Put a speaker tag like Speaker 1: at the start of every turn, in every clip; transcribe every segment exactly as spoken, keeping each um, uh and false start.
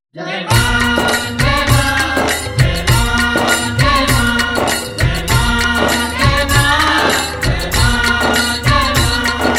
Speaker 1: जय मां जय मां जय मां जय मां जय मां जय मां जय मां जय मां।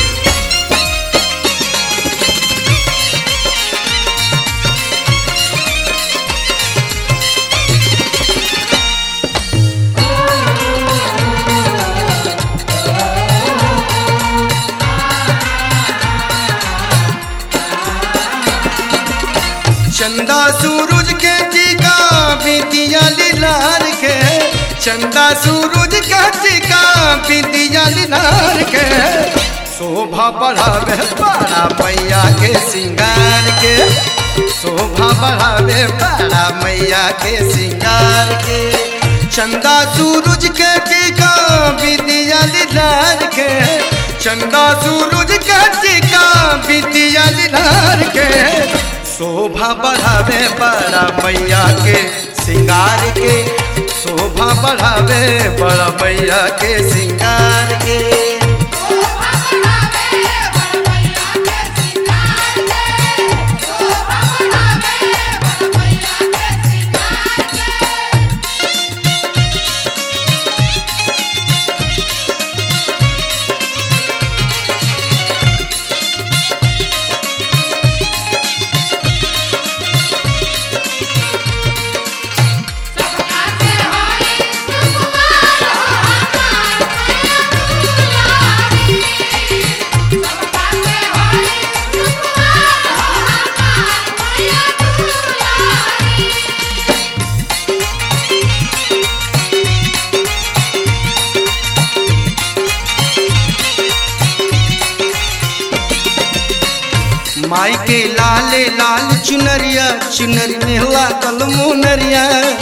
Speaker 2: चंदा सूरज के टीका बिंदिया लीलार के, चंदा सूरज के टीका बिंदिया लीलार के, शोभा बढ़ावे बड़ा मैया के सिंगार के, शोभा बढ़ावे बड़ा मैया के सिंगार के। चंदा सूरज के टीका बिंदिया लीलार के, चंदा सूरज के टीका बिंदिया लीलार के, शोभा बढ़ावे बड़ा मैया के सिंगार के, शोभा बढ़ावे बड़ा मैया के सिंगार के।
Speaker 3: शोभा बढ़ावे बड़ा मैया के सिंगार के, शोभा बढ़ावे बड़ा मैया के सिंगार के।
Speaker 2: माई के लाले लाल चुनरिया, चुनरी में लागल मुनरिया,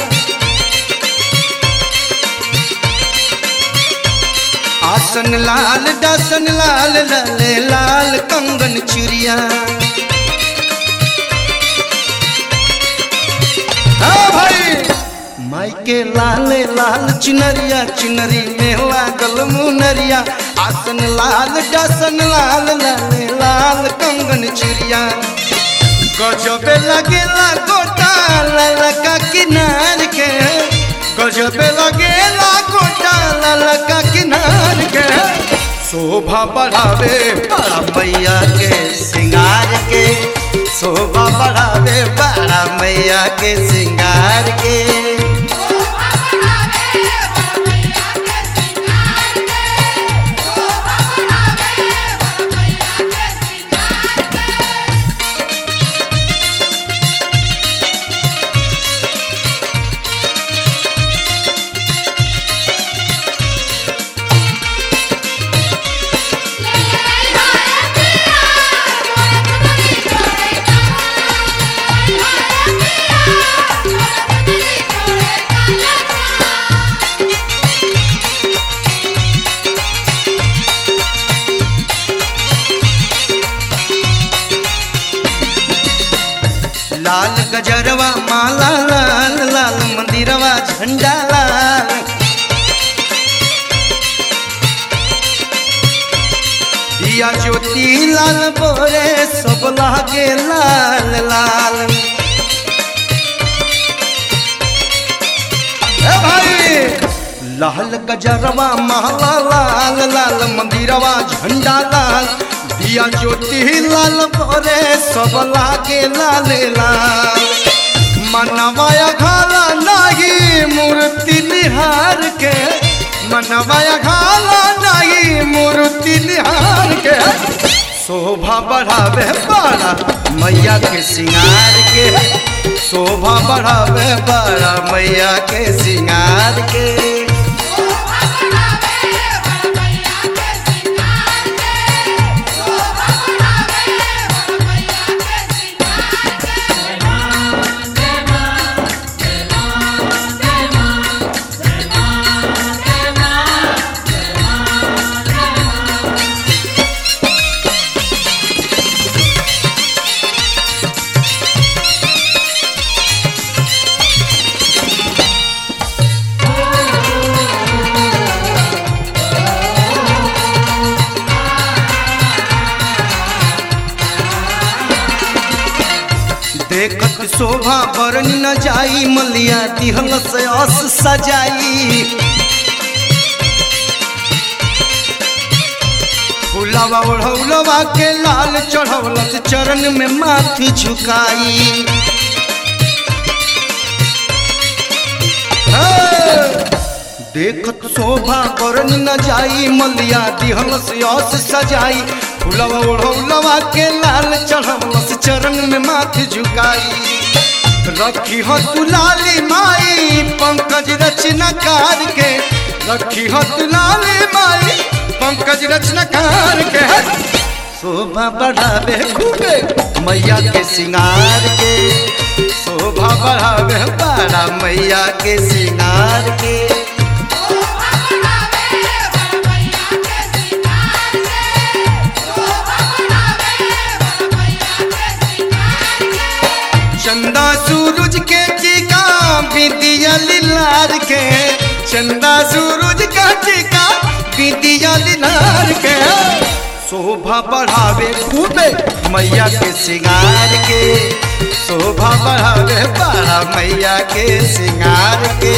Speaker 2: आसन लाल दासन लाल लाले लाल कंगन चुरिया। हाँ भाई, माई के लाले लाल चुनरिया, चुनरी में लागल मुनरिया, आसन लाल दासन लाल लाले लाल कंगन चुरिया। गजबे लगेला गोटा ललका किनार के, गजबे लगेला गोटा ललका किनार के, शोभा बढ़ावे बड़ा मैया के सिंगार के, शोभा बढ़ावे बड़ा मैया के सिंगार के।
Speaker 3: शोभा बढ़ावे बड़ा मैया के सिंगार के, शोभा बढ़ावे बड़ा मैया के सिंगार के।
Speaker 2: लाल गजरवा माला लाल लाल मंदिरवा झंडा लाल, दिया ज्योति लाल बोरे सब लागे लाल लाल। ए भाई, लाल गजरवा माला लाल लाल मंदिरवा झंडा लाल, दिया ज्योति लाल बोरे सब लागे लाल लाल। मनवाया घाला नाही मूर्ति निहार के, मनवाया घाला नाही मूर्ति निहार के, शोभा बढ़ावे बड़ा मैया के सिंगार के, शोभा बढ़ावे बड़ा मैया के सिंगार के।
Speaker 3: शोभा बढ़ावे बड़ा मैया के सिंगार के, शोभा बढ़ावे बड़ा मैया के सिंगार के।
Speaker 1: जय मां जय मां जय मां जय मां जय मां जय मां जय मां जय मां।
Speaker 3: शोभा
Speaker 2: देखत शोभा बरन न जाई मलिया दिहल से अस सजाई फुलावा ओढ़ौलवा के लाल चढ़ौलस चरण में माथी झुकाई देखत शोभा बरन न जाई मलिया दिहल से अस सजाई फुलवा ओढ़ौलवा के लाल चढ़ौलस चरण में माथी झुकाई रखी हो तू लाली माई पंकज रचनाकार के रखी हो तू लाली माई पंकज रचनाकार के शोभा बढ़ावे खूबे मैया के सिंगार के शोभा बढ़ावे बड़ा मैया के सिंगार के चंदा सूरज के टीका बिंदिया लाल के चंदा सूरज का टीका बिंदिया लाल के शोभा बढ़ावे खूबे मैया के सिंगार के शोभा बढ़ावे बड़ा मैया के सिंगार के